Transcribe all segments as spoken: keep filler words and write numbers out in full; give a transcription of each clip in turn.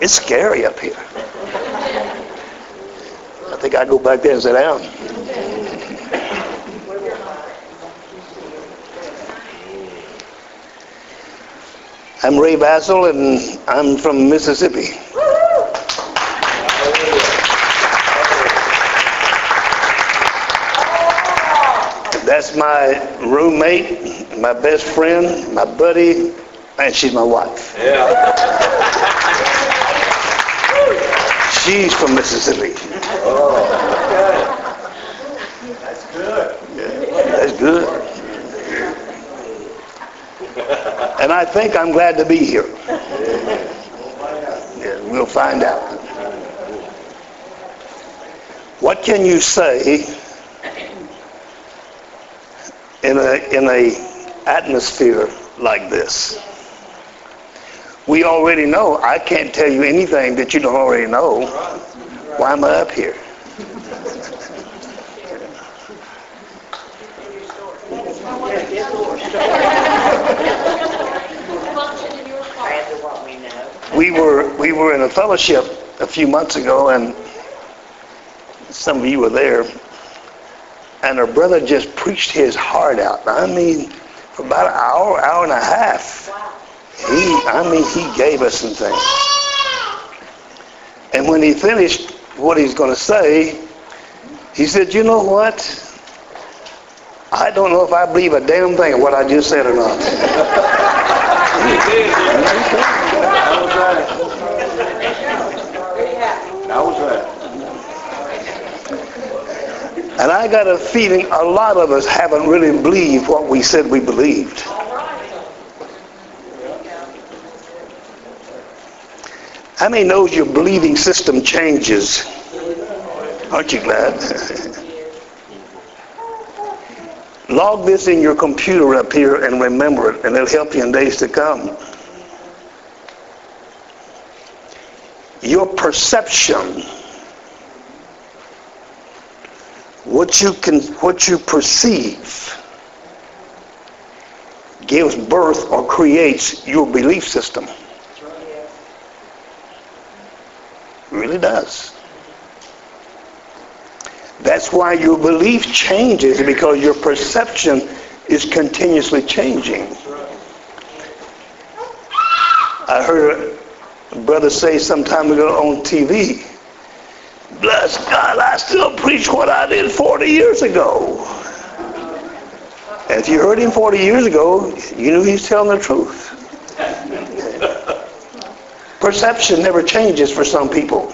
It's scary up here. I think I go back there and sit down. I'm Ray Basil, and I'm from Mississippi. That's my roommate, my best friend, my buddy, and she's my wife. Yeah. She's from Mississippi. Oh, okay. That's good. Yeah, that's good. And I think I'm glad to be here. Yeah, we'll find out. What can you say in a in a atmosphere like this? We already know. I can't tell you anything that you don't already know. Why am I up here? We were we were in a fellowship a few months ago, and some of you were there, and our brother just preached his heart out. I mean, for about an hour, hour and a half. He, I mean, he gave us some things. And when he finished what he's going to say, he said, you know what? I don't know if I believe a damn thing of what I just said or not. That was right. And I got a feeling a lot of us haven't really believed what we said we believed. How many knows your believing system changes? Aren't you glad? Log this in your computer up here and remember it, and it'll help you in days to come. Your perception, what you can, what you perceive, gives birth or creates your belief system. It really does. That's why your belief changes, because your perception is continuously changing. I heard a brother say some time ago on T V, bless God, I still preach what I did forty years ago. And if you heard him forty years ago, you knew he's telling the truth. Perception never changes for some people.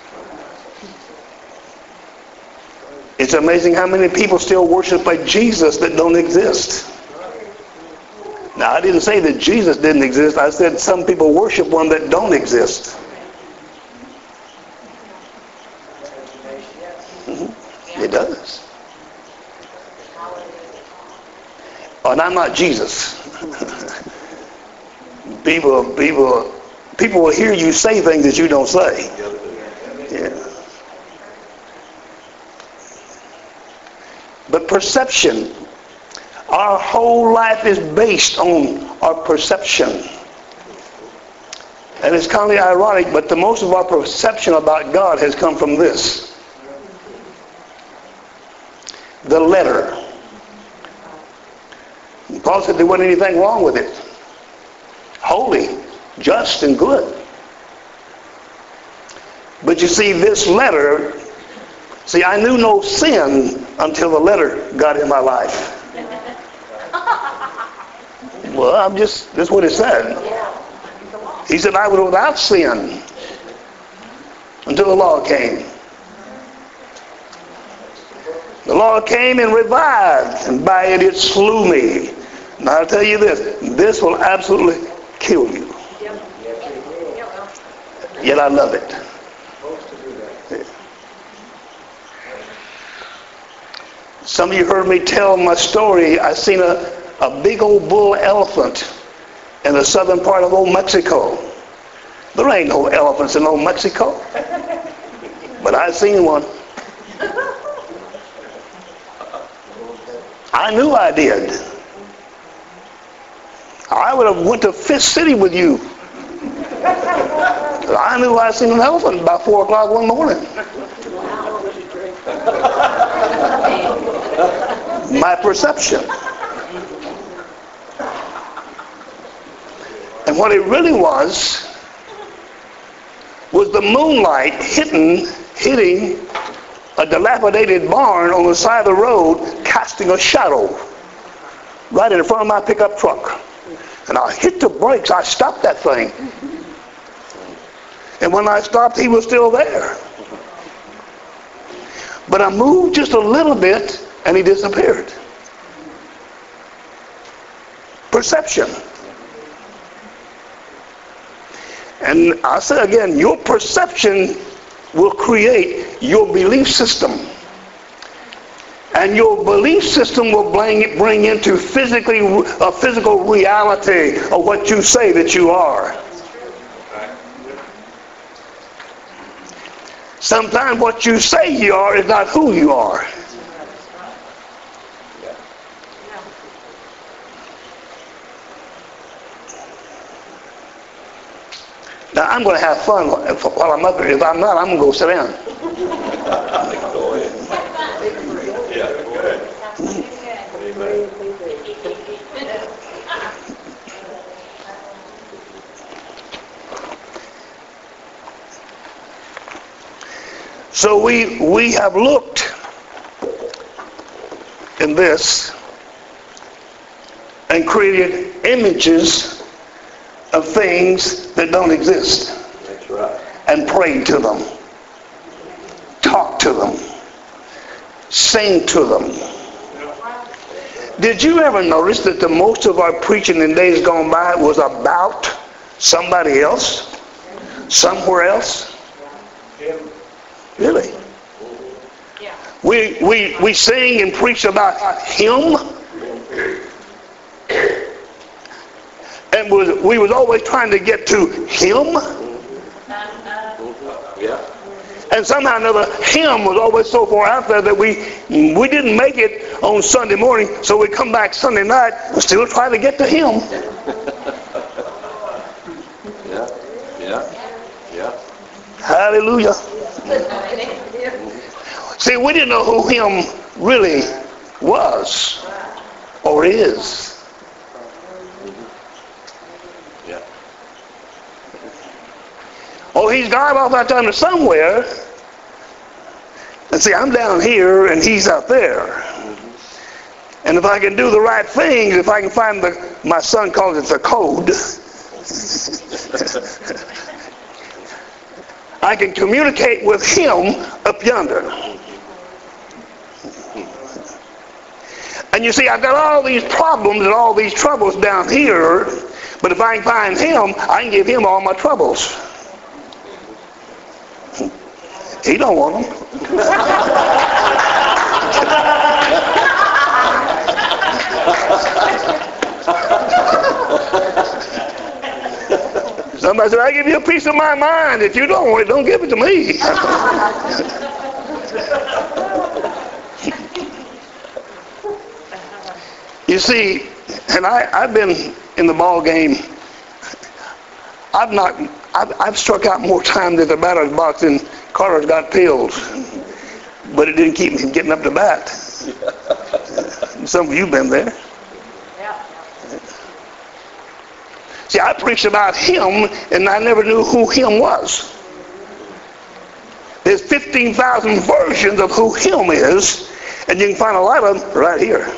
It's amazing how many people still worship a Jesus that don't exist. Now, I didn't say that Jesus didn't exist. I said some people worship one that don't exist. Mm-hmm. It does. And I'm not Jesus. people, people, people will hear you say things that you don't say. Yeah. But perception, our whole life is based on our perception. And it's kind of ironic, but the most of our perception about God has come from this. The letter. Paul said there wasn't anything wrong with it. Holy, just, and good. But you see, this letter, see, I knew no sin until the letter got in my life. Well, I'm just, that's what it said. He said, I was without sin until the law came. The law came and revived, and by it it slew me. Now I'll tell you this, this will absolutely kill you. Yet I love it. Some of you heard me tell my story. I seen a, a big old bull elephant in the southern part of old Mexico. There ain't no elephants in old Mexico. But I seen one. I knew I did. I would have went to Fifth City with you. I knew I seen an elephant about four o'clock one morning. My perception. And what it really was, was the moonlight hitting, hitting a dilapidated barn on the side of the road, casting a shadow right in front of my pickup truck. And I hit the brakes. I stopped that thing. And when I stopped, he was still there. But I moved just a little bit, and he disappeared. Perception. And I say again, your perception will create your belief system. And your belief system will bring, bring into physically a physical reality of what you say that you are. Sometimes what you say you are is not who you are. Now I'm going to have fun while I'm up here. If I'm not, I'm going to go sit down. Go ahead. Yeah, go ahead. Amen. So we we have looked in this and created images of things that don't exist. That's right. And prayed to them, talked to them, sing to them. Did you ever notice that the most of our preaching in days gone by was about somebody else, somewhere else? Really? Yeah. We we we sing and preach about him, and was we was always trying to get to him. Yeah. And somehow or another, him was always so far out there that we we didn't make it on Sunday morning, so we come back Sunday night and still try to get to him. Yeah. Yeah. Yeah. Hallelujah. See, we didn't know who him really was or is. Yeah. Oh, he's gone off out there somewhere. And see, I'm down here and he's out there. And if I can do the right things, if I can find the, my son calls it the code, I can communicate with him up yonder. And you see, I've got all these problems and all these troubles down here, but if I can find him, I can give him all my troubles. He don't want them. Somebody said, I give you a piece of my mind. If you don't want it, don't give it to me. You see, and I, I've been in the ball game. I've not, I've, I've struck out more time than the batter's box than Carter's got pills. But it didn't keep me from getting up to bat. Some of you have been there. See, I preached about him, and I never knew who him was. There's fifteen thousand versions of who him is, and you can find a lot of them right here.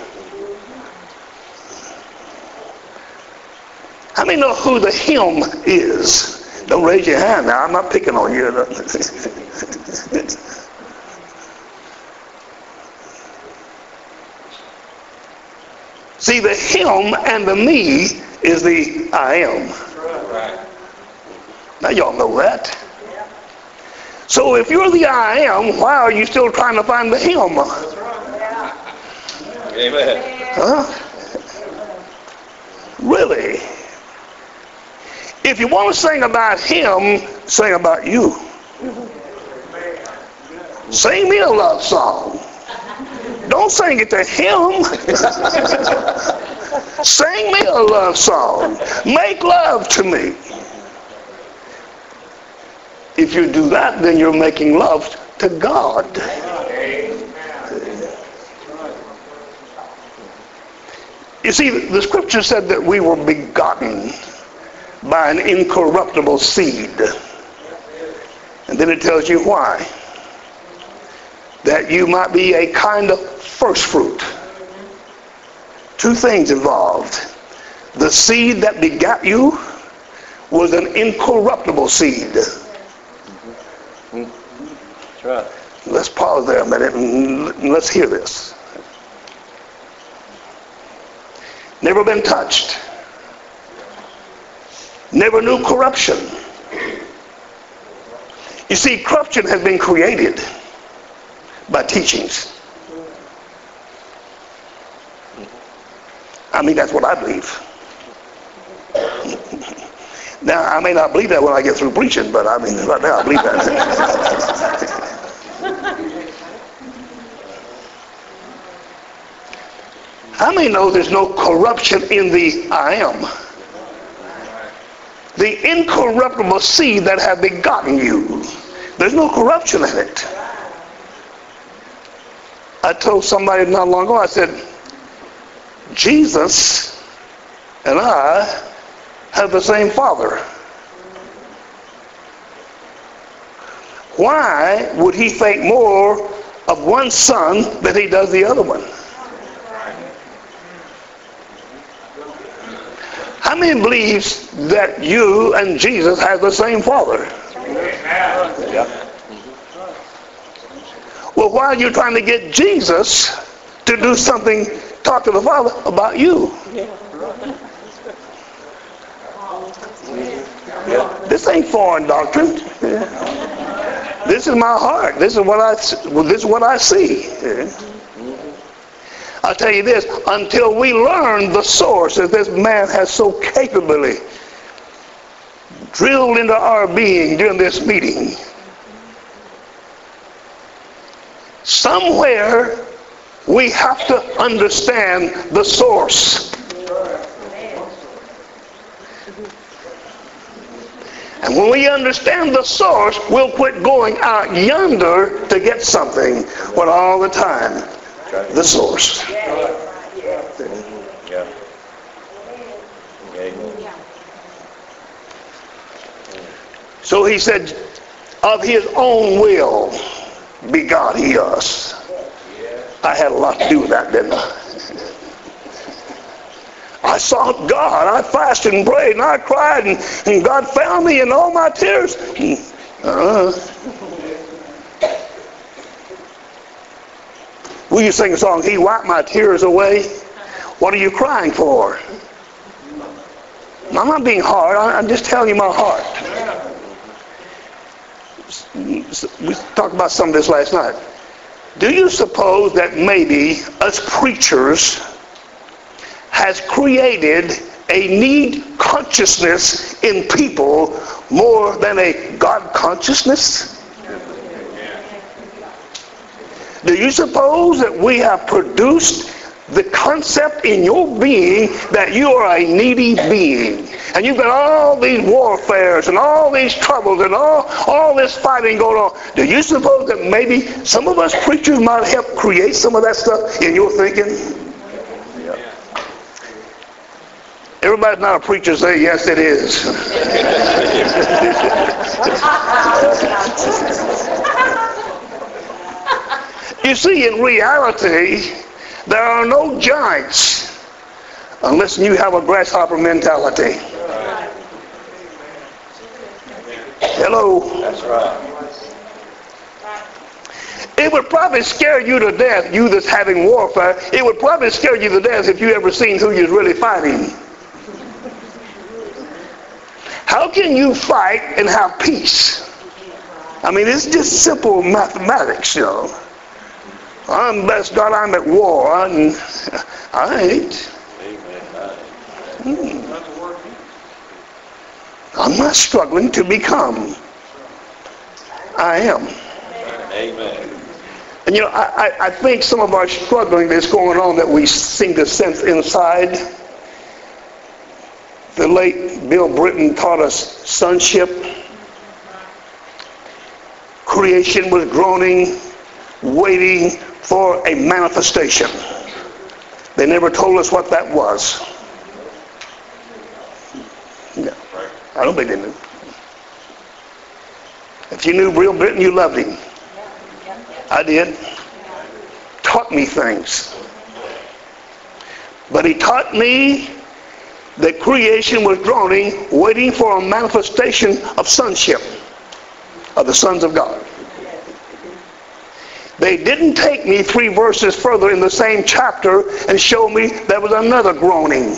How many know who the him is? Don't raise your hand now. I'm not picking on you. See, the him and the me is the I am. Right. Now y'all know that. So if you're the I am, why are you still trying to find the him? Amen. Huh? Really? If you want to sing about him, sing about you. Sing me a love song. Don't sing it to him. Sing me a love song. Make love to me. If you do that, then you're making love to God. You see, the scripture said that we were begotten by an incorruptible seed. And then it tells you why. That you might be a kind of first fruit. Two things involved. The seed that begot you was an incorruptible seed. That's right. Let's pause there a minute and let's hear this. Never been touched. Never knew corruption. You see, corruption has been created by teachings. I mean, that's what I believe. Now, I may not believe that when I get through preaching, but I mean, right now I believe that. How many know there's no corruption in the I am? The incorruptible seed that have begotten you. There's no corruption in it. I told somebody not long ago, I said, Jesus and I have the same Father. Why would he think more of one son than he does the other one? How many believes that you and Jesus have the same Father? Yeah. Well, why are you trying to get Jesus to do something, talk to the Father about you? This ain't foreign doctrine. This is my heart. This is what I. This is what I see. I'll tell you this: until we learn the source that this man has so capably drilled into our being during this meeting, somewhere we have to understand the source. And when we understand the source, we'll quit going out yonder to get something, but all the time, the source. Yeah. So he said, of his own will begot he us. I had a lot to do with that, didn't I? I sought God. I fasted and prayed and I cried, and, and God found me in all my tears. Uh-uh. Will you sing a song, He wiped my tears away? What are you crying for? I'm not being hard. I'm just telling you my heart. We talked about some of this last night. Do you suppose that maybe us preachers has created a need consciousness in people more than a God consciousness? Do you suppose that we have produced the concept in your being that you are a needy being? And you've got all these warfares and all these troubles and all, all this fighting going on. Do you suppose that maybe some of us preachers might help create some of that stuff in your thinking? Everybody's not a preacher say, yes, it is. You see, in reality, there are no giants unless you have a grasshopper mentality. Hello. That's right. It would probably scare you to death, you that's having warfare. It would probably scare you to death if you ever seen who you're really fighting. How can you fight and have peace? I mean, it's just simple mathematics, you know. I'm blessed God, I'm at war. And I ain't. Hmm. I'm not struggling to become. I am. Amen. And you know, I, I, I think some of our struggling that's going on that we seem to sense inside. The late Bill Britton taught us sonship. creation was groaning, waiting for a manifestation. They never told us what that was. No, I don't think they knew. If you knew Real Britain, you loved him. I did. Taught me things. But he taught me that creation was groaning, waiting for a manifestation of sonship, of the sons of God. They didn't take me three verses further in the same chapter and show me there was another groaning.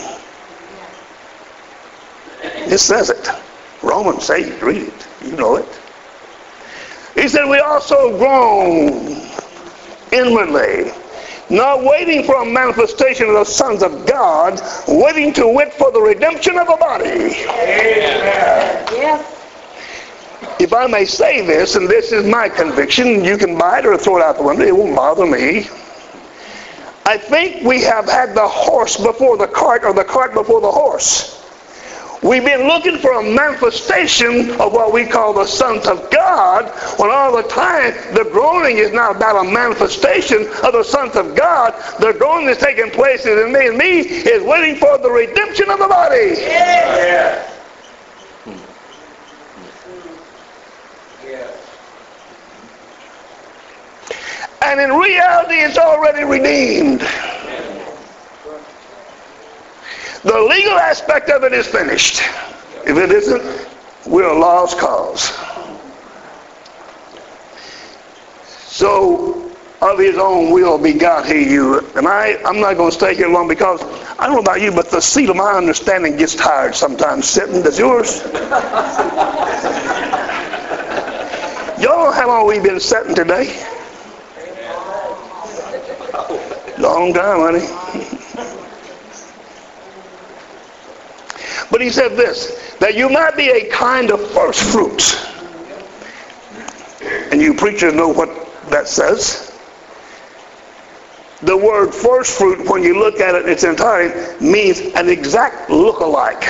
It says it. Romans eight, read it. You know it. He said, we also groan inwardly, not waiting for a manifestation of the sons of God, waiting to wait for the redemption of a body. Amen. Yes. If I may say this, and this is my conviction, you can buy it or throw it out the window, it won't bother me. I think we have had the horse before the cart, or the cart before the horse. We've been looking for a manifestation of what we call the sons of God, when all the time the groaning is not about a manifestation of the sons of God. The groaning is taking place in me and me is waiting for the redemption of the body. Yeah. And in reality, it's already redeemed. The legal aspect of it is finished. If it isn't, we're a lost cause. So, of his own will begot he you. And I, I'm not going to stay here long, because I don't know about you, but the seat of my understanding gets tired sometimes sitting. Does yours? Y'all know how long we've been sitting today? Long time, honey. But he said this, that you might be a kind of first fruits. And you preachers know what that says. The word first fruit, when you look at it in its entirety, means an exact look-alike.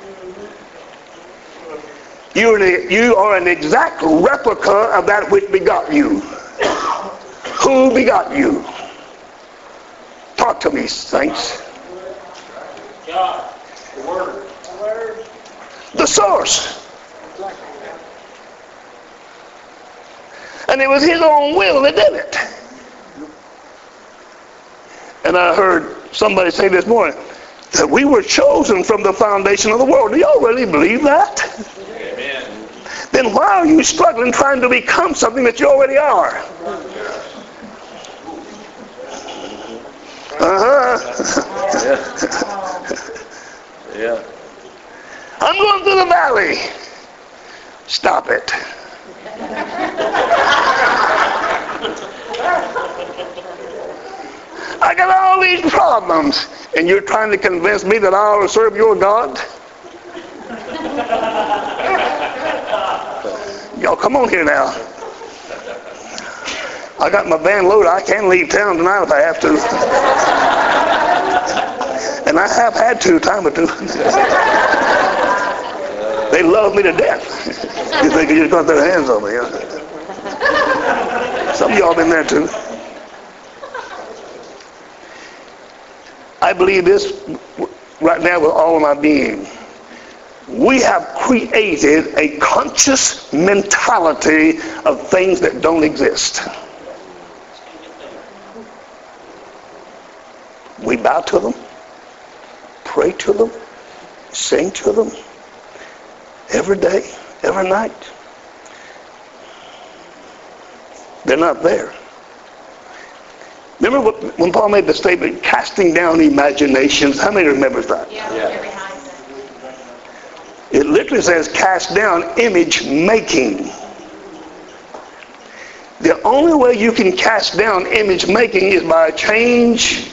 You're an, you are an exact replica of that which begot you. Who begot you? Talk to me, saints. God, the Word. The source. And it was his own will that did it. And I heard somebody say this morning that we were chosen from the foundation of the world. Do y'all really believe that? Amen. Then why are you struggling trying to become something that you already are? Uh-huh. Yeah. Yeah. I'm going through the valley. Stop it. I got all these problems, and you're trying to convince me that I ought to serve your God? Y'all come on here now. I got my van loaded. I can leave town tonight if I have to. And I have had to, time or two. They love me to death. You think you just got their hands on me, huh? Some of y'all been there too. I believe this right now with all of my being. We have created a conscious mentality of things that don't exist. We bow to them, pray to them, sing to them, every day, every night. They're not there. Remember what, when Paul made the statement, casting down imaginations? How many remembers that? Yeah. Yeah. It literally says cast down image making. The only way you can cast down image making is by a change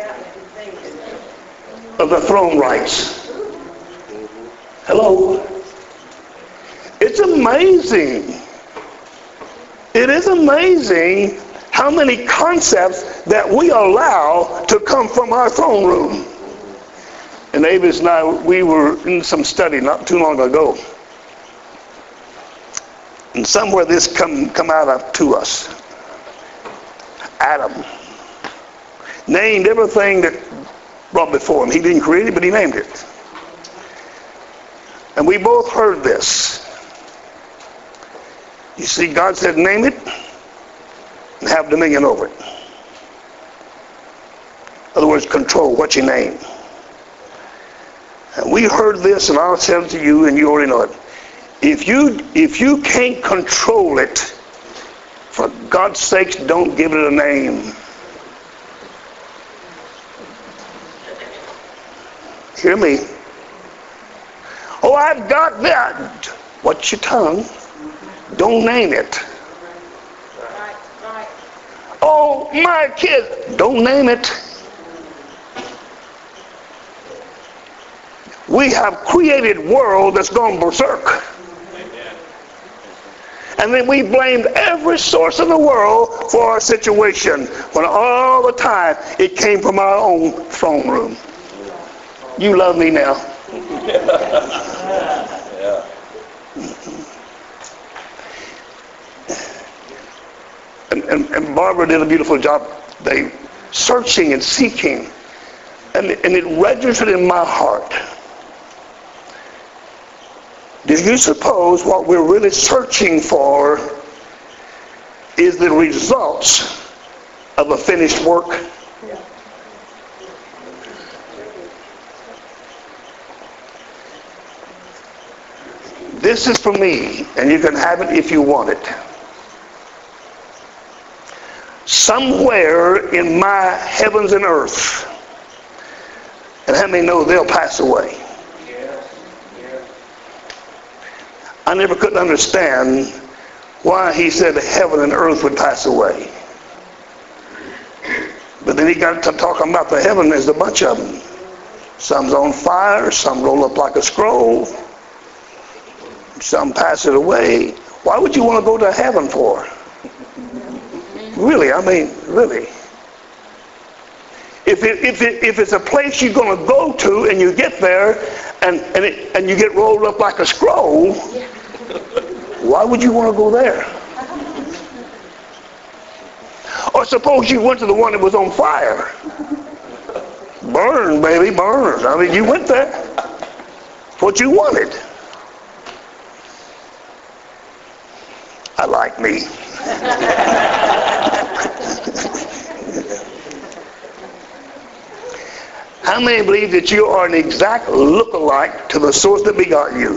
of the throne rights. Hello? It's amazing. It is amazing how many concepts that we allow to come from our throne room. And Avis and I, we were in some study not too long ago. And somewhere this come come out of to us. Adam named everything that brought before him. He didn't create it, but he named it. And we both heard this. You see, God said, name it and have dominion over it. In other words, control what you name. And we heard this, and I'll tell it to you, and you already know it. If you if you can't control it, for God's sakes, don't give it a name. Hear me. Oh, I've got that. Watch your tongue. Don't name it. Right, right. Oh, my kid. Don't name it. We have created world that's gone berserk. And then we blamed every source in the world for our situation, when all the time it came from our own throne room. You love me now. Yeah. And, and, and Barbara did a beautiful job. They searching and seeking. And, and it registered in my heart. Do you suppose what we're really searching for is the results of a finished work? This is for me, and you can have it if you want it. Somewhere in my heavens and earth, and how many know they'll pass away? I never could understand why he said heaven and earth would pass away. But then he got to talking about the heaven. There's a bunch of them. Some's on fire, some roll up like a scroll, some pass it away. Why would you want to go to heaven for? Really, I mean, really. If it, if it, if it's a place you're going to go to and you get there and and, it, and you get rolled up like a scroll, why would you want to go there? Or suppose you went to the one that was on fire. Burn, baby, burn. I mean, you went there. What you wanted. I like me. How many believe that you are an exact look-alike to the source that begot you?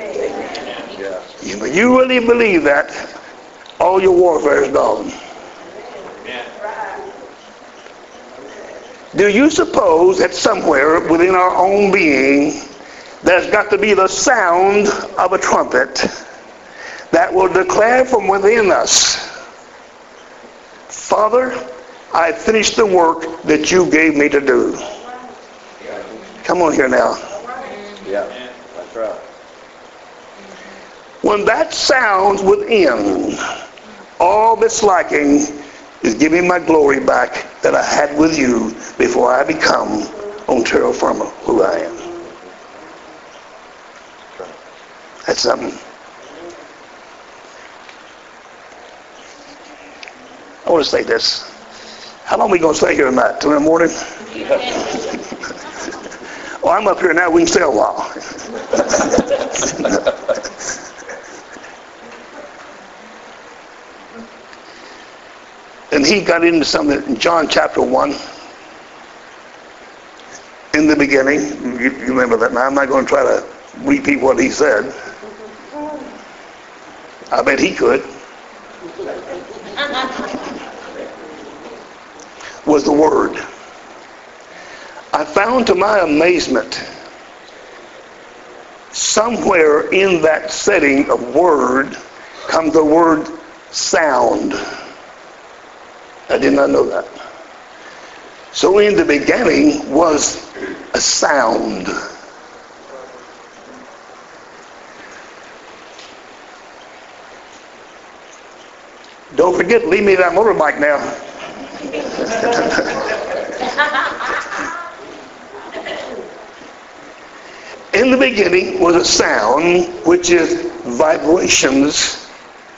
You, you really believe that, all your warfare is gone. Do you suppose that somewhere within our own being there's got to be the sound of a trumpet that will declare from within us, Father, I finished the work that you gave me to do. Come on here now. Yeah, that's right. When that sounds within, all that's lacking is giving my glory back that I had with you before I become on terra firma who I am. That's something. I want to say this. How long are we going to stay here tonight? Till in the morning? Oh, I'm up here now. We can stay a while. And he got into something in John chapter one. In the beginning, you, you remember that now. I'm not going to try to repeat what he said. I bet he could. Was the Word. I found to my amazement, somewhere in that setting of Word comes the word sound. I did not know that. So in the beginning was a sound. Don't forget, leave me that motorbike now. In the beginning was a sound, which is vibrations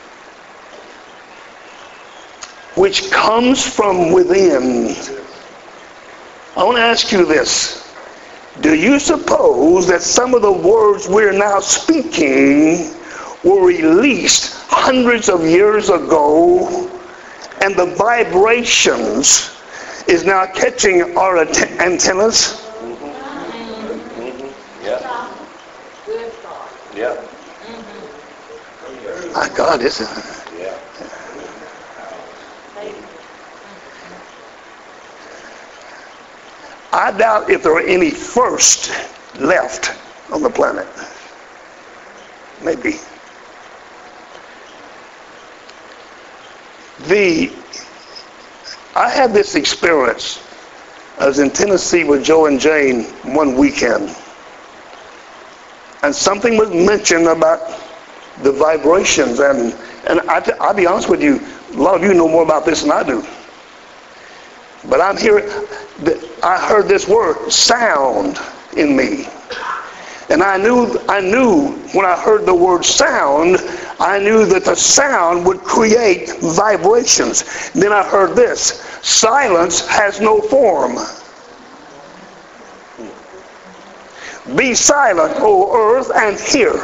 which comes from within. I want to ask you this. Do you suppose that some of the words we're now speaking were released hundreds of years ago, and the vibrations is now catching our antennas? Mm-hmm. Mm-hmm. Yeah. Good thought. Yeah. Mm-hmm. My God, this is... Yeah. I doubt if there are any first left on the planet. Maybe. The, I had this experience. I was in Tennessee with Joe and Jane one weekend. And something was mentioned about the vibrations. And, and I, I'll be honest with you, a lot of you know more about this than I do. But I'm hearing, I heard this word, sound, in me. And I knew, I knew when I heard the word sound, I knew that the sound would create vibrations. Then I heard this, silence has no form. Be silent, O earth, and hear.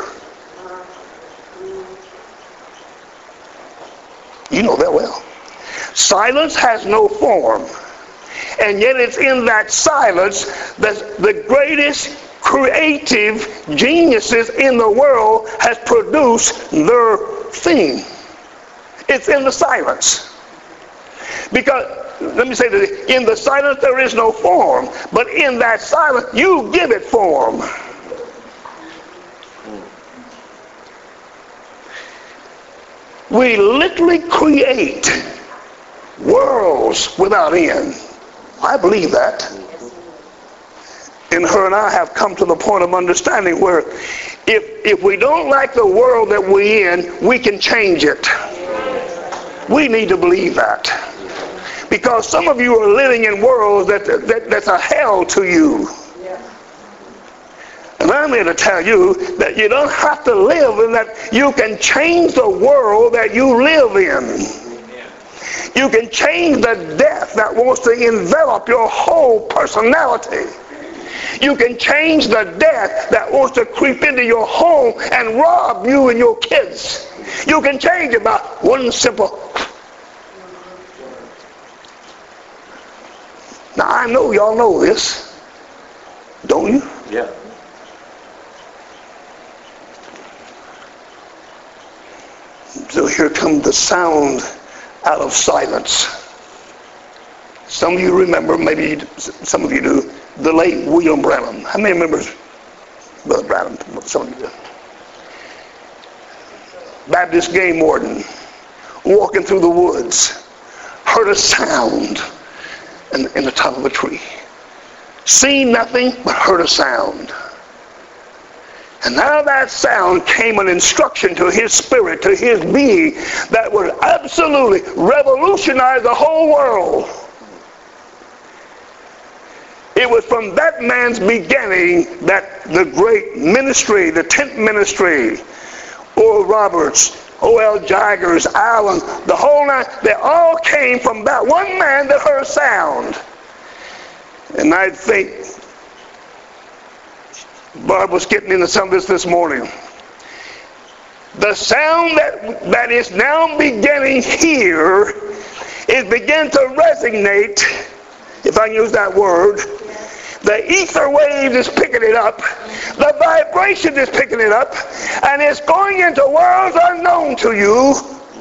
You know that well. Silence has no form. And yet it's in that silence that the greatest creative geniuses in the world has produced their thing. It's in the silence. Because, let me say this, in the silence there is no form, but in that silence you give it form. We literally create worlds without end. I believe that. And her and I have come to the point of understanding where if if we don't like the world that we're in, we can change it. We need to believe that. Because some of you are living in worlds that, that that's a hell to you. And I'm here to tell you that you don't have to live in that. You can change the world that you live in. You can change the death that wants to envelop your whole personality. You can change the death that wants to creep into your home and rob you and your kids. You can change it by one simple. Now I know y'all know this, don't you? Yeah. So here comes the sound out of silence. Some of you remember, maybe some of you do, the late William Branham. How many remember Brother Branham? Some of you do. Baptist game warden, walking through the woods, heard a sound in, in the top of a tree. Seen nothing, but heard a sound. And now that sound came an instruction to his spirit, to his being, that would absolutely revolutionize the whole world. It was from that man's beginning that the great ministry, the tent ministry, Oral Roberts, O L Jaggers, Allen, the whole nine, they all came from that one man that heard sound. And I think Barb was getting into some of this this morning. The sound that, that is now beginning here is beginning to resonate, if I can use that word. The ether wave is picking it up. The vibration is picking it up. And it's going into worlds unknown to you.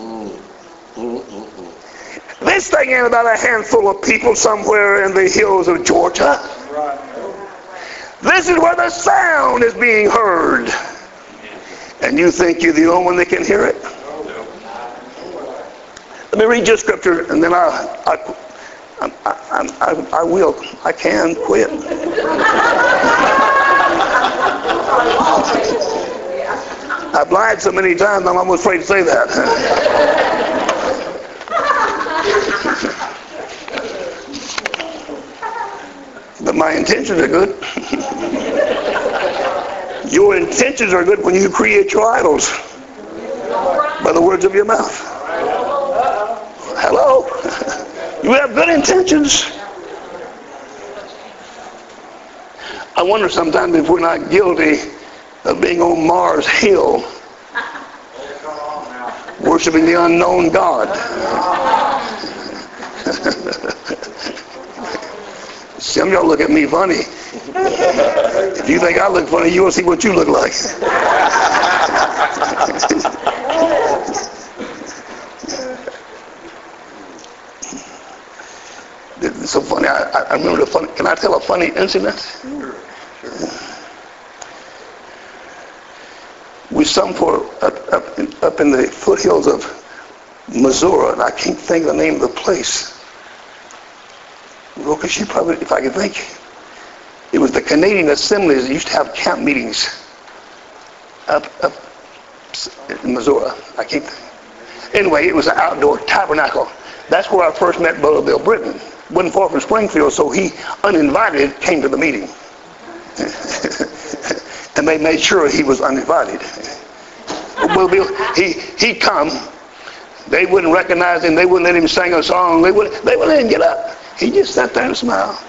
This thing ain't about a handful of people somewhere in the hills of Georgia. This is where the sound is being heard. And you think you're the only one that can hear it? Let me read your scripture and then I, I, I, I, I, I will. I can quit. I've lied so many times I'm almost afraid to say that. But my intentions are good. Your intentions are good when you create your idols by the words of your mouth. Hello? You have good intentions. I wonder sometimes if we're not guilty of being on Mars Hill, worshiping the unknown God. Some of y'all look at me funny. If you think I look funny, you will see what you look like. It's so funny. I, I remember the funny. Can I tell a funny incident? Sure. Sure. We sung for up, up, in, up in the foothills of Missouri, and I can't think of the name of the place. Well, because you probably, if I could think, it was the Canadian Assemblies that used to have camp meetings up up in Missouri. I can't think. Anyway, it was an outdoor tabernacle. That's where I first met Brother Bill Britton. Wasn't far from Springfield, so he, uninvited, came to the meeting. And they made sure he was uninvited. Well, Bill, he he'd come. They wouldn't recognize him. They wouldn't let him sing a song. They wouldn't. They wouldn't let him get up. He just sat there and smiled.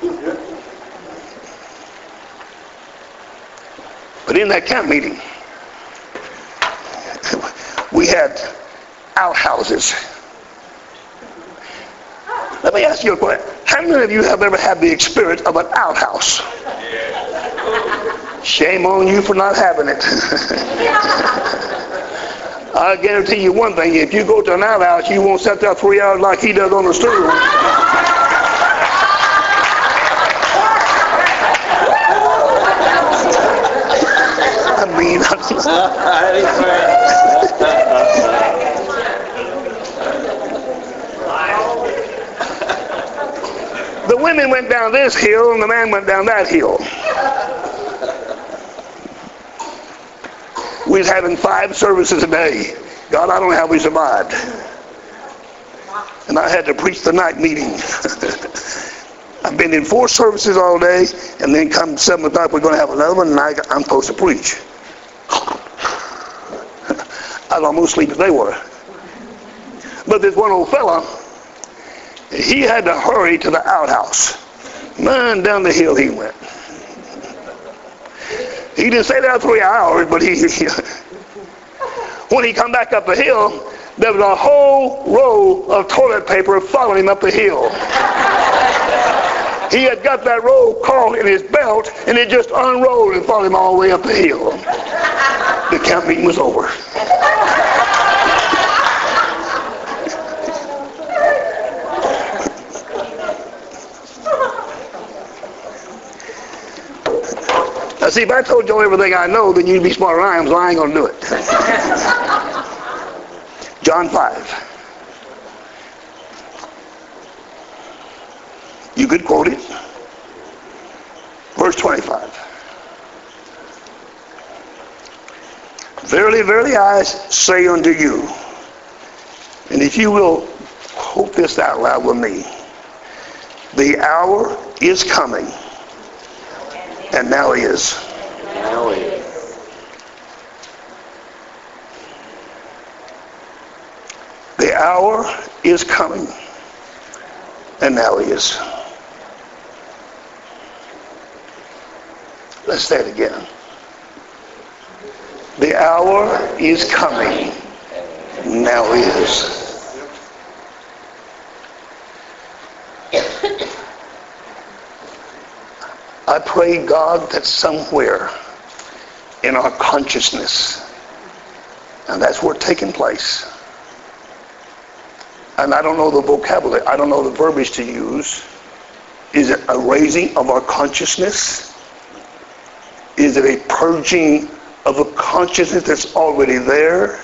But in that camp meeting, we had outhouses. Let me ask you a question. How many of you have ever had the experience of an outhouse? Shame on you for not having it. I guarantee you one thing. If you go to an outhouse, you won't sit there three hours like he does on the stool. I mean, the women went down this hill and the man went down that hill. We was having five services a day. God, I don't know how we survived. And I had to preach the night meeting. I've been in four services all day, and then come seven o'clock, we're going to have another one, and I, I'm supposed to preach. I'd almost sleep as they were. But this one old fella, he had to hurry to the outhouse. Man, down the hill he went. He didn't stay there three hours, but he, he when he come back up the hill, there was a whole roll of toilet paper following him up the hill. He had got that roll caught in his belt, and it just unrolled and followed him all the way up the hill. The camp meeting was over. Now see, if I told you everything I know, then you'd be smarter than I am, so I ain't going to do it. John five. You could quote it. Verse twenty-five. Verily, verily, I say unto you, and if you will quote this out loud with me, the hour is coming, and now is. Now is. The hour is coming, and now is. Let's say it again. The hour is coming, now is. I pray, God, that somewhere in our consciousness, and that's where it's taking place, and I don't know the vocabulary, I don't know the verbiage to use. Is it a raising of our consciousness? Is it a purging of a consciousness that's already there?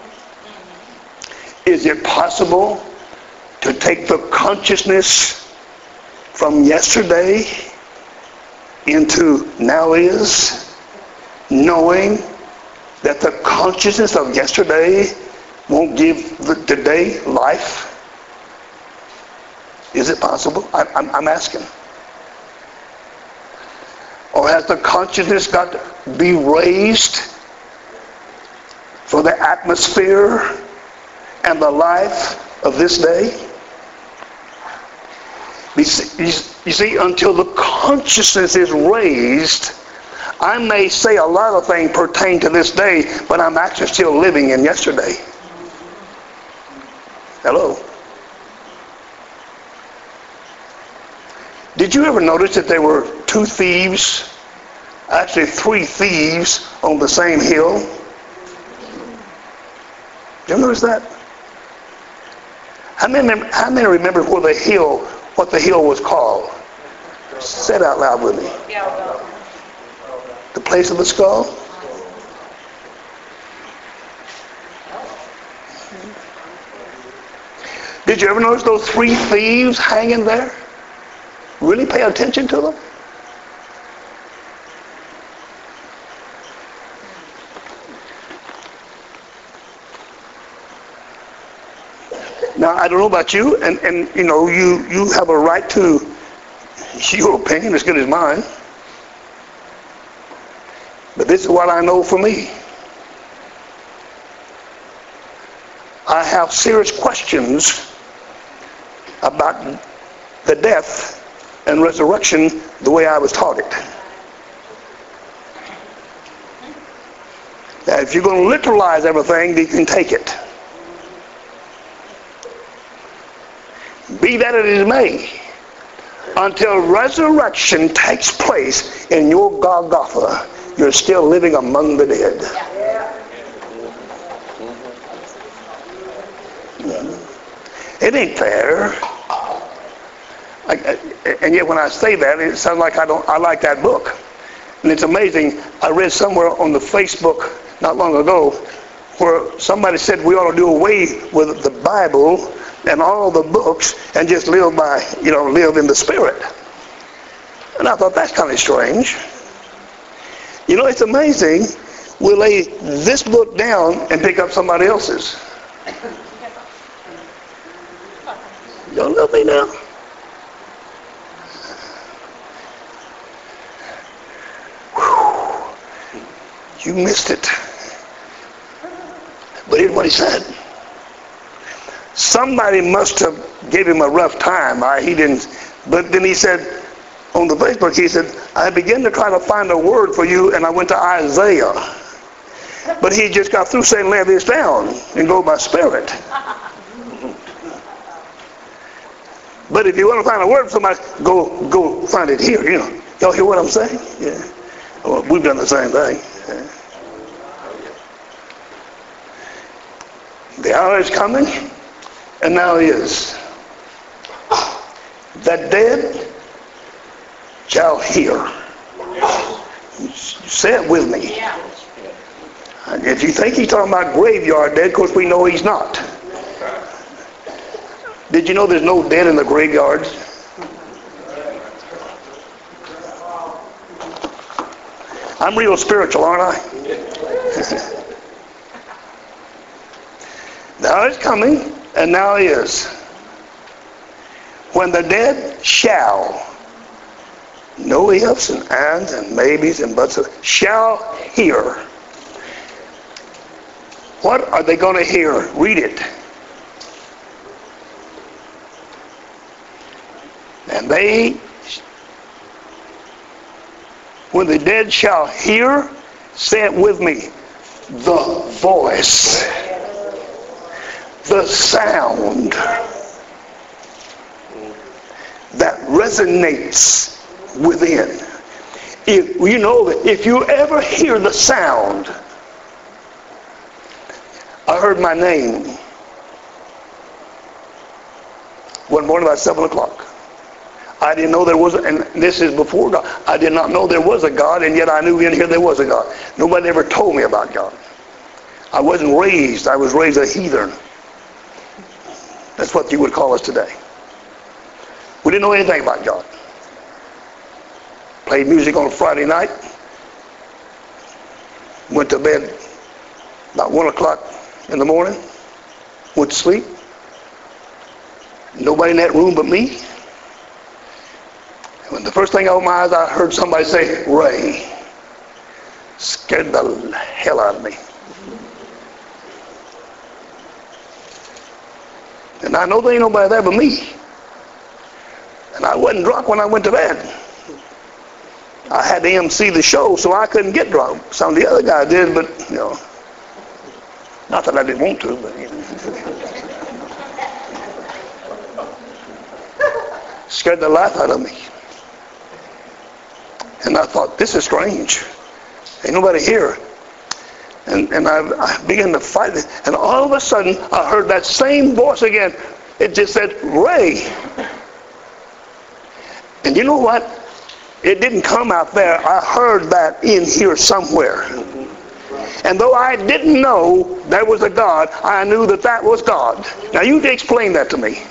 Is it possible to take the consciousness from yesterday into now is, knowing that the consciousness of yesterday won't give the today life? Is it possible? I, I'm, I'm asking. Or has the consciousness got to be raised for the atmosphere and the life of this day? You see, until the consciousness is raised, I may say a lot of things pertain to this day, but I'm actually still living in yesterday. Hello? Did you ever notice that there were two thieves, actually three thieves on the same hill? Did you notice that? How many, how many remember where the hill, what the hill was called? Say it out loud with me. The place of the skull? Did you ever notice those three thieves hanging there? Really pay attention to them? Now, I don't know about you, and, and you know, you, you have a right to your opinion as good as mine. But this is what I know for me. I have serious questions about the death and resurrection the way I was taught it. Now, if you're going to literalize everything, you can take it. Be that it is may, until resurrection takes place in your Golgotha, you're still living among the dead. It ain't fair. I, and yet when I say that, it sounds like I don't. I like that book. And it's amazing. I read somewhere on the Facebook not long ago where somebody said we ought to do away with the Bible and all the books and just live by, you know, live in the Spirit. And I thought that's kind of strange. You know, it's amazing. We lay this book down and pick up somebody else's. Y'all love me now? Whew. You missed it. But here's what he said. Somebody must have gave him a rough time. I, he didn't. But then he said, on the Facebook, he said, I began to try to find a word for you, and I went to Isaiah. But he just got through saying, lay this down and go by spirit. But if you want to find a word for somebody, go go find it here. You know, y'all hear what I'm saying? Yeah. Well, we've done the same thing. Yeah. The hour is coming, and now is. The dead shall hear. Say it with me. If you think he's talking about graveyard dead, of course we know he's not. Did you know there's no dead in the graveyards? I'm real spiritual, aren't I? Now it's coming, and now is. When the dead shall, no ifs and ands and maybes and buts, shall hear. What are they going to hear? Read it. And they, when the dead shall hear, say it with me, the voice, the sound that resonates within. If you know that if you ever hear the sound, I heard my name one morning about seven o'clock. I didn't know there was, a, and this is before God, I did not know there was a God, and yet I knew in here there was a God. Nobody ever told me about God. I wasn't raised, I was raised a heathen. That's what you would call us today. We didn't know anything about God. Played music on a Friday night. Went to bed about one o'clock in the morning. Went to sleep. Nobody in that room but me. When the first thing I opened my eyes, I heard somebody say, Ray. Scared the hell out of me. And I know there ain't nobody there but me. And I wasn't drunk when I went to bed. I had to M C the show, so I couldn't get drunk. Some of the other guys did, but, you know, not that I didn't want to, but, you know. Scared the life out of me. And I thought, this is strange. Ain't nobody here. And, and I, I began to fight it. And all of a sudden, I heard that same voice again. It just said, Ray. And you know what? It didn't come out there. I heard that in here somewhere. And though I didn't know there was a God, I knew that that was God. Now you explain that to me.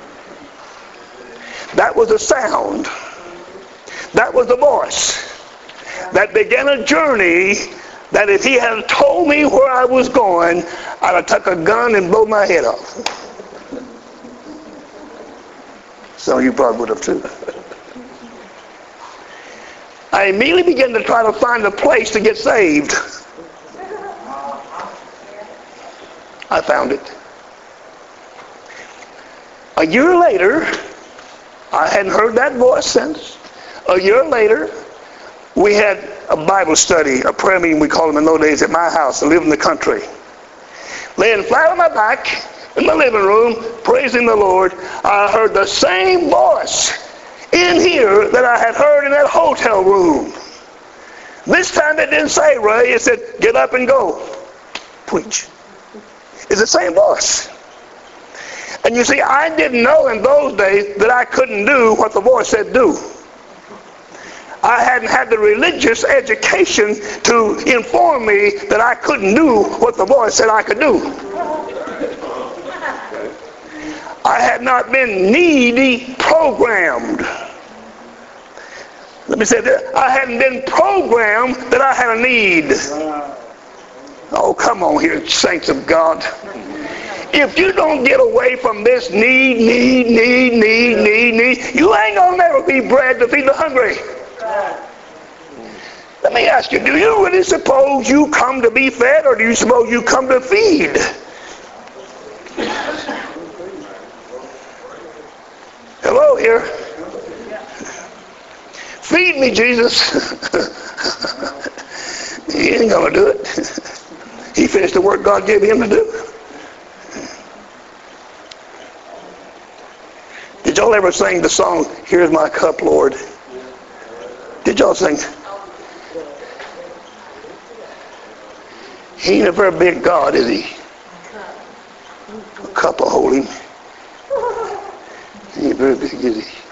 That was a sound. That was the voice that began a journey that if he had told me where I was going, I'd have took a gun and blown my head off. Some of you probably would have too. I immediately began to try to find a place to get saved. I found it. A year later, I hadn't heard that voice since. A year later, we had a Bible study, a prayer meeting, we called them in those days, at my house. I lived in the country. Laying flat on my back in my living room, praising the Lord, I heard the same voice in here that I had heard in that hotel room. This time it didn't say Ray, it said, get up and go. Preach. It's the same voice. And you see, I didn't know in those days that I couldn't do what the voice said do. I hadn't had the religious education to inform me that I couldn't do what the voice said I could do. I had not been needy programmed. Let me say that. I hadn't been programmed that I had a need. Oh, come on here, saints of God. If you don't get away from this need, need, need, need, need, need, you ain't gonna never be bread to feed the hungry. Let me ask you, do you really suppose you come to be fed, or do you suppose you come to feed? Hello here. Feed me, Jesus. He ain't gonna do it. He finished the work God gave him to do. Did y'all ever sing the song, Here's My Cup, Lord? Did y'all sing? He ain't a very big God, is he? A cup will hold him. He ain't very big, is he?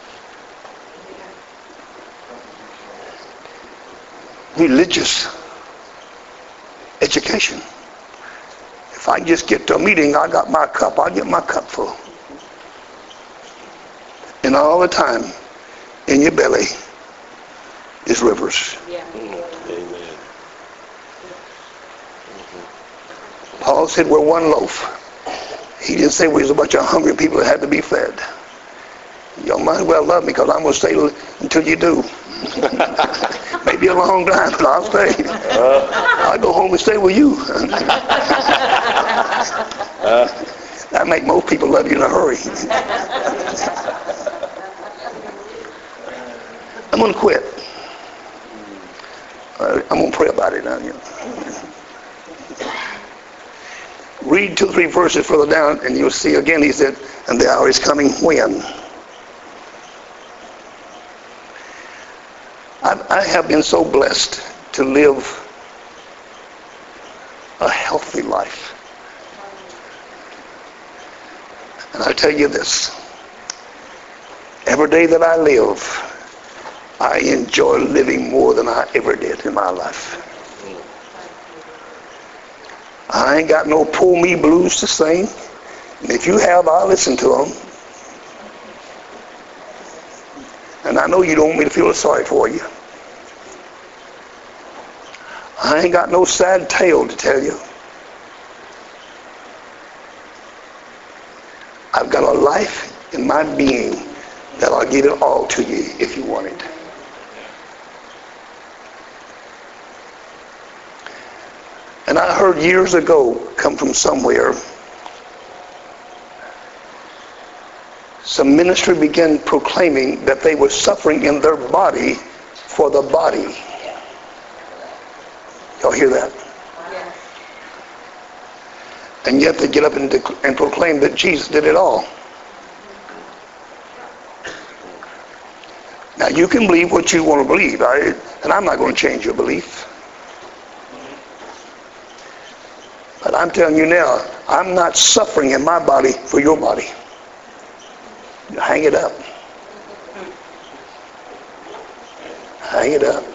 Religious education. If I just get to a meeting, I got my cup, I get my cup full. And all the time, in your belly is rivers. Yeah. Amen. Paul said we're one loaf. He didn't say we was a bunch of hungry people that had to be fed. Y'all might as well love me, because I'm going to stay until you do. Maybe a long time, but I'll stay. I'll go home and stay with you. That make most people love you in a hurry. I'm going to quit. Uh, I'm going to pray about it now. You know. Read two, three verses further down, and you'll see again, he said, and the hour is coming when? I, I have been so blessed to live a healthy life. And I tell you this, every day that I live, I enjoy living more than I ever did in my life. I ain't got no pull me blues to sing. And if you have, I'll listen to them. And I know you don't want me to feel sorry for you. I ain't got no sad tale to tell you. I've got a life in my being that I'll give it all to you if you want it. And I heard years ago, come from somewhere, some ministry began proclaiming that they were suffering in their body for the body. Y'all hear that? And yet they get up and, dec- and proclaim that Jesus did it all. Now you can believe what you want to believe, I, and I'm not going to change your belief. But I'm telling you now, I'm not suffering in my body for your body. You hang it up. Hang it up.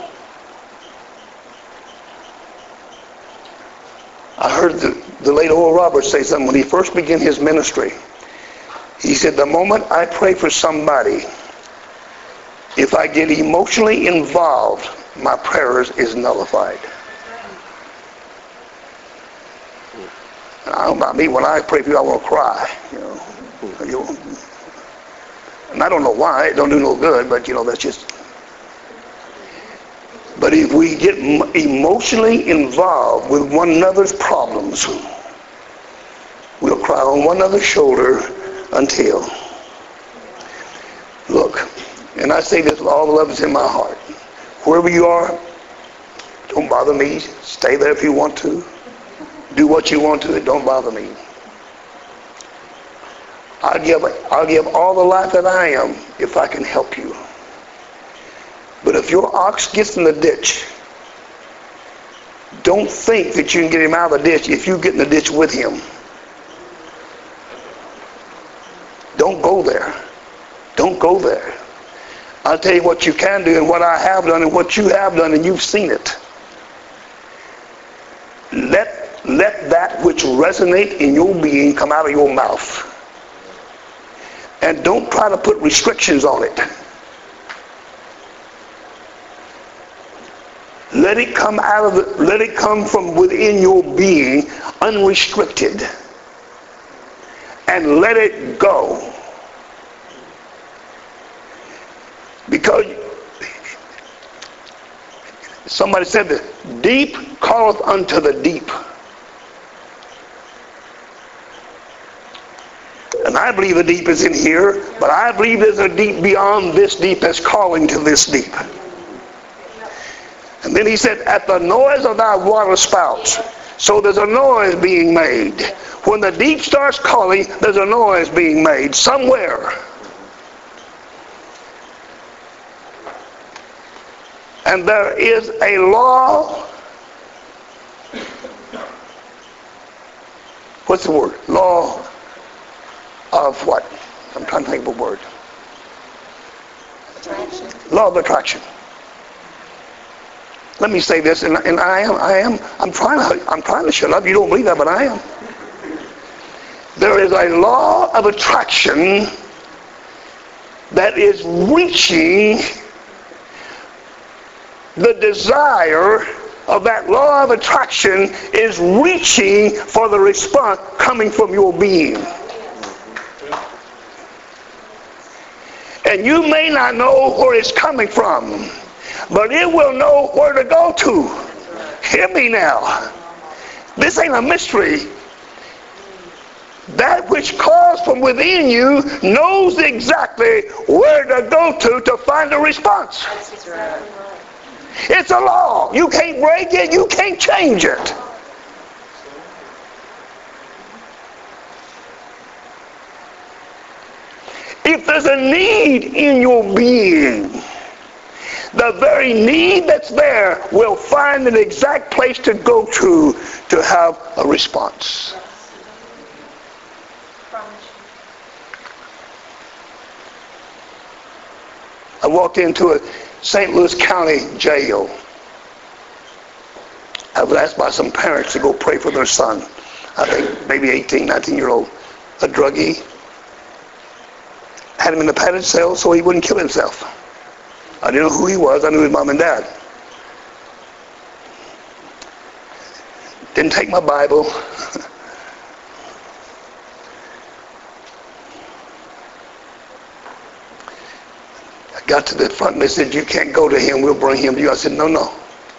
I heard the, the late Oral Roberts say something when he first began his ministry. He said, the moment I pray for somebody, if I get emotionally involved, my prayers is nullified. And I don't know about me, when I pray for you, I want to cry. You know, you know. And I don't know why, it don't do no good, but you know, that's just. But if we get emotionally involved with one another's problems, we'll cry on one another's shoulder until. Look, and I say this with all the love that's in my heart. Wherever you are, don't bother me. Stay there if you want to. Do what you want to. It don't bother me. I'll give, I'll give all the life that I am if I can help you. But if your ox gets in the ditch, don't think that you can get him out of the ditch if you get in the ditch with him. Don't go there. Don't go there. I'll tell you what you can do and what I have done and what you have done, and you've seen it. Let, let that which resonates in your being come out of your mouth. And don't try to put restrictions on it. Let it come out of the, let it come from within your being, unrestricted. And let it go. Because somebody said that deep calleth unto the deep. And I believe the deep is in here, but I believe there's a deep beyond this deep that's calling to this deep. And then he said, at the noise of thy water spouts. So there's a noise being made. When the deep starts calling, there's a noise being made somewhere. And there is a law. What's the word? Law of what? I'm trying to think of a word. Attraction. Law of attraction. Let me say this, and, and I am, I am, I'm trying to, I'm trying to shut up. You don't believe that, but I am. There is a law of attraction that is reaching the desire of that law of attraction is reaching for the response coming from your being. And you may not know where it's coming from, but it will know where to go to. Hear me now. This ain't a mystery. That which calls from within you knows exactly where to go to to find a response. It's a law. You can't break it. You can't change it. If there's a need in your being, the very need that's there will find an exact place to go to to have a response. I walked into a Saint Louis County jail. I was asked by some parents to go pray for their son. I think maybe eighteen, nineteen year old, a druggie. Had him in the padded cell so he wouldn't kill himself. I didn't know who he was. I knew his mom and dad. Didn't take my Bible. I got to the front and they said, you can't go to him. We'll bring him to you. I said, no, no.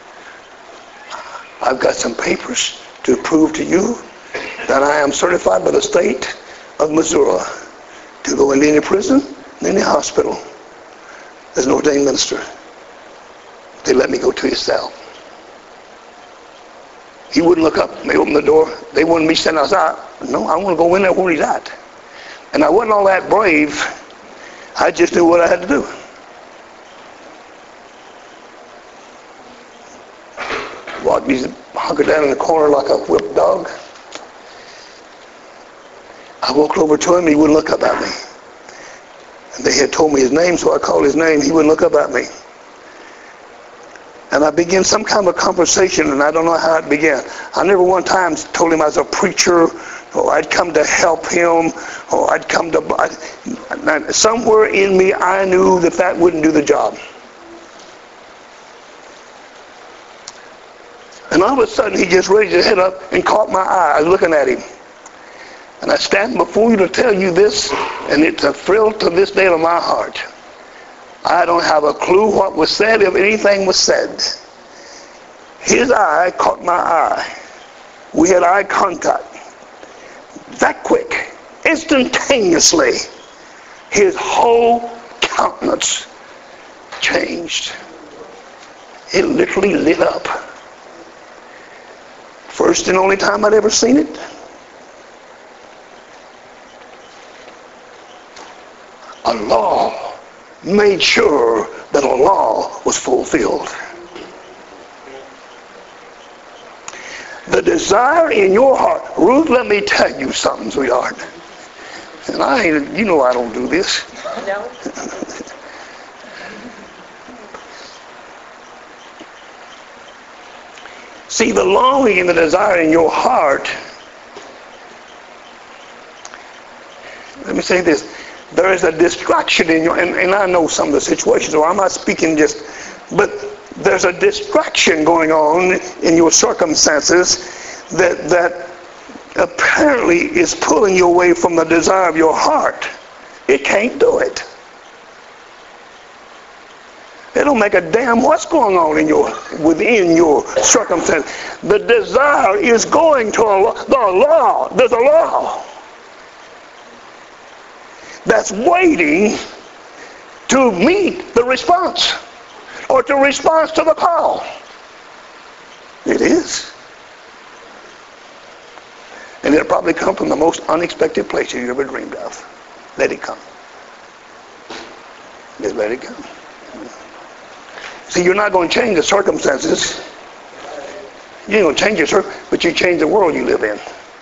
I've got some papers to prove to you that I am certified by the state of Missouri to go into any prison, any hospital, as an ordained minister. They let me go to his cell. He wouldn't look up. They opened the door. They wanted me standing outside. No, I want to go in there where he's at. And I wasn't all that brave. I just knew what I had to do. Walked me hunkered down in the corner like a whipped dog. I walked over to him. He wouldn't look up at me. And they had told me his name, so I called his name. He wouldn't look up at me. And I began some kind of a conversation, and I don't know how it began. I never one time told him I was a preacher, or I'd come to help him, or I'd come to... I, somewhere in me, I knew that that wouldn't do the job. And all of a sudden, he just raised his head up and caught my eye. I was looking at him. And I stand before you to tell you this, and it's a thrill to this day to my heart. I don't have a clue what was said, if anything was said. His eye caught my eye. We had eye contact. That quick, instantaneously, his whole countenance changed. It literally lit up. First and only time I'd ever seen it. A law made sure that a law was fulfilled. The desire in your heart. Ruth, let me tell you something, sweetheart. And I ain't, you know I don't do this. No. See, the longing and the desire in your heart. Let me say this. There is a distraction in your, and, and I know some of the situations, so I'm not speaking just, but there's a distraction going on in your circumstances that that apparently is pulling you away from the desire of your heart. It can't do it. It don't make a damn what's going on in your within your circumstance. The desire is going to a law. The law. There's a law that's waiting to meet the response, or to response to the call. It is. And it'll probably come from the most unexpected place you ever dreamed of. Let it come. Just let it come. See, you're not going to change the circumstances. You ain't going to change your circumstances, but you change the world you live in.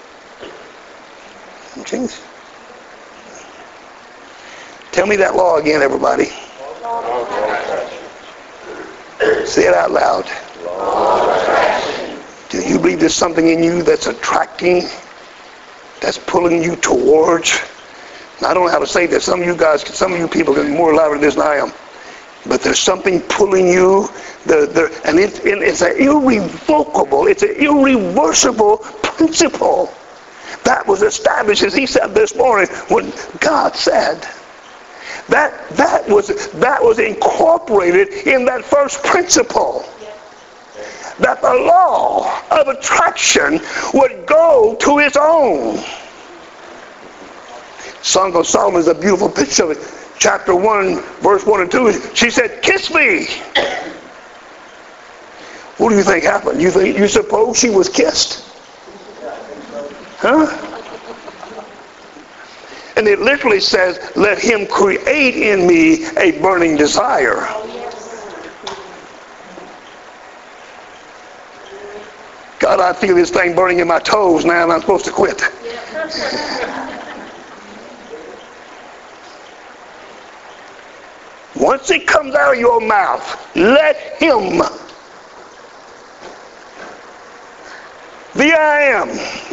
You change. Tell me that law again, everybody. Say it out loud. Do you believe there's something in you that's attracting, that's pulling you towards? Now, I don't know how to say this. Some of you guys, some of you people are more elaborate than this than I am. But there's something pulling you, the, the, and it, it, it's an irrevocable, it's an irreversible principle that was established, as he said this morning, when God said. That that was that was incorporated in that first principle. That the law of attraction would go to its own. Song of Solomon is a beautiful picture of it. Chapter one, verse one and two. She said, "Kiss me." What do you think happened? You think you suppose she was kissed? Huh? And it literally says, "Let him create in me a burning desire." God, I feel this thing burning in my toes now, and I'm supposed to quit. Once it comes out of your mouth, let him, the I am,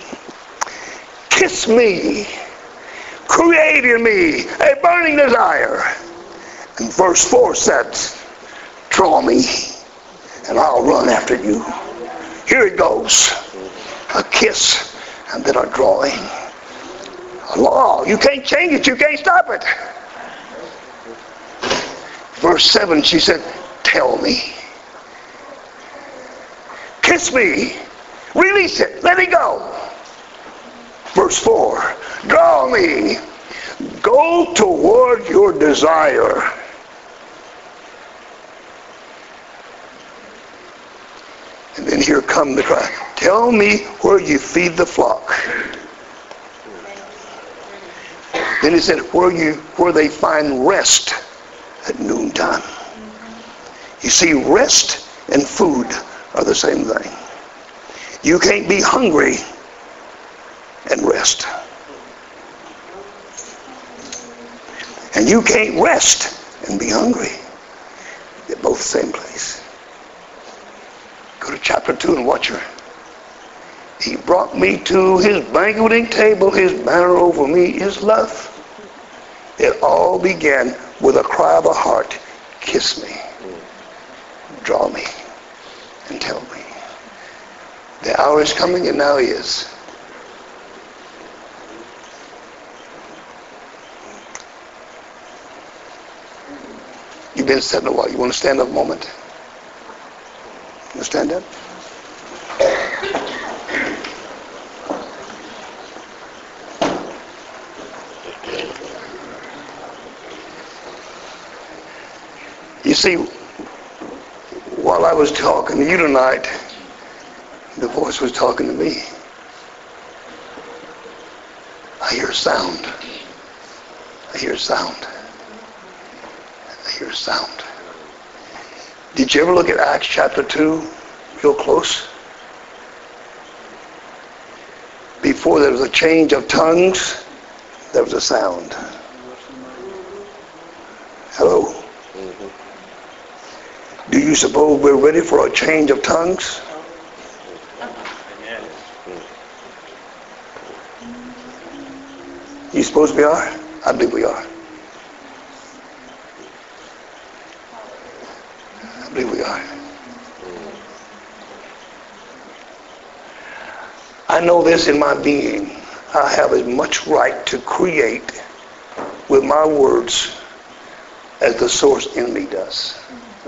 kiss me. Create in me a burning desire. And verse four says, "Draw me, and I'll run after you." Here it goes. A kiss, and then a drawing. A law. You can't change it. You can't stop it. Verse seven, she said, "Tell me. Kiss me. Release it. Let it go." Verse four, "Draw me." Go toward your desire. And then here come the cry. Tell me where you feed the flock. Then he said, where you where they find rest at noontime. You see, rest and food are the same thing. You can't be hungry and rest. And you can't rest and be hungry. They're both the same place. Go to chapter two and watch her. He brought me to his banqueting table. His banner over me is love. It all began with a cry of a heart. Kiss me. Draw me. And tell me. The hour is coming, and now is. You've been sitting a while. You want to stand up a moment? You stand up? You see, while I was talking to you tonight, the voice was talking to me. I hear sound. I hear sound. I hear sound. Did you ever look at Acts chapter two real close? Before there was a change of tongues, there was a sound. Hello? Do you suppose we're ready for a change of tongues? You suppose we are? I believe we are. I believe we are. I know this in my being. I have as much right to create with my words as the source in me does.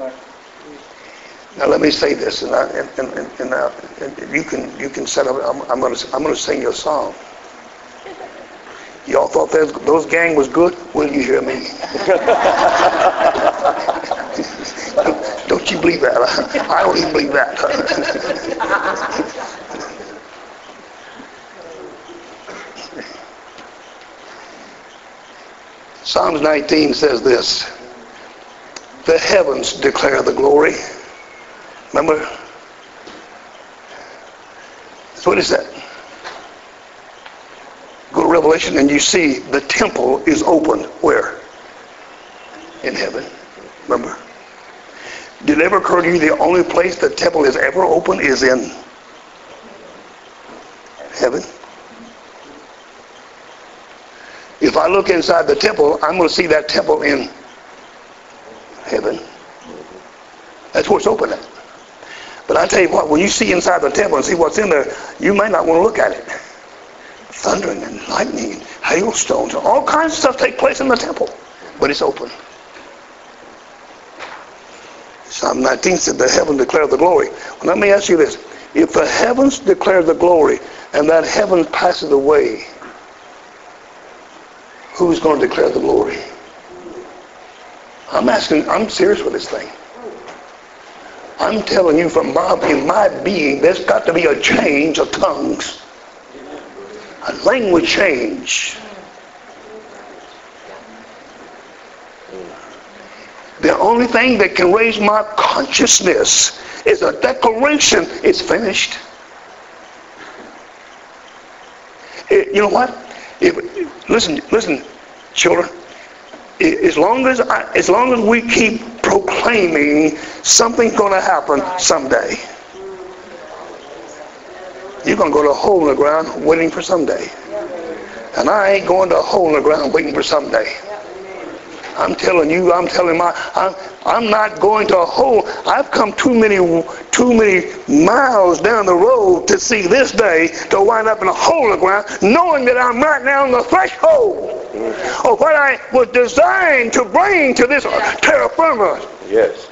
Now let me say this, and, I, and, and, and, I, and you can you can set up. I'm, I'm going to I'm going to sing you a song. Y'all thought those, those gang was good? Will you hear me? Don't you believe that? I don't even believe that. Psalms nineteen says this. The heavens declare the glory. Remember? That's what it said. Go to Revelation and you see the temple is open. Where? In heaven. Remember? Did it ever occur to you the only place the temple is ever open is in heaven? If I look inside the temple, I'm going to see that temple in heaven. That's where it's open at. But I tell you what, when you see inside the temple and see what's in there, you might not want to look at it. Thundering and lightning and hailstones and all kinds of stuff take place in the temple. But it's open. Psalm nineteen said the heavens declare the glory. Well, let me ask you this. If the heavens declare the glory and that heaven passes away, who's going to declare the glory? I'm asking, I'm serious with this thing. I'm telling you from my, in my being, there's got to be a change of tongues. A language change. The only thing that can raise my consciousness is a declaration, it's finished. It, you know what? If, listen, listen, children. As long as I, as long as we keep proclaiming something's going to happen someday, you're going to go to a hole in the ground waiting for someday. And I ain't going to a hole in the ground waiting for someday. I'm telling you, I'm telling my, I'm, I'm not going to a hole. I've come too many, too many miles down the road to see this day to wind up in a hole in the ground, knowing that I'm right now on the threshold of what I was designed to bring to this terra firma. Yes.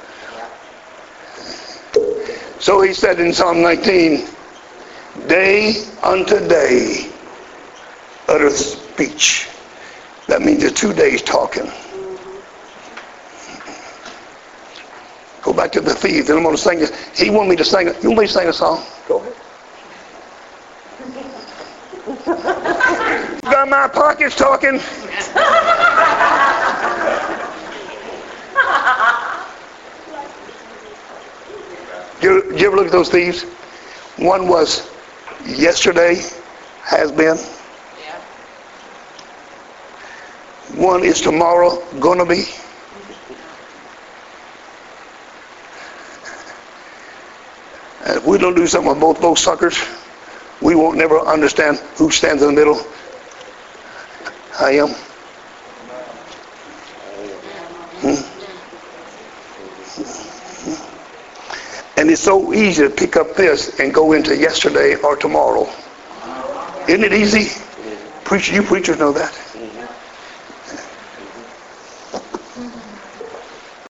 So he said in Psalm nineteen, day unto day uttereth speech. That means it's two days talking. Go back to the thieves, and I'm going to sing it. He wanted me to sing it. You want me to sing a song? Go ahead. Got my pockets talking. Did you, did you ever look at those thieves? One was yesterday, has been. Yeah. One is tomorrow, gonna be. And if we don't do something with both those suckers, we won't never understand who stands in the middle. I am. Hmm? And it's so easy to pick up this and go into yesterday or tomorrow. Isn't it easy? Preacher, you preachers know that.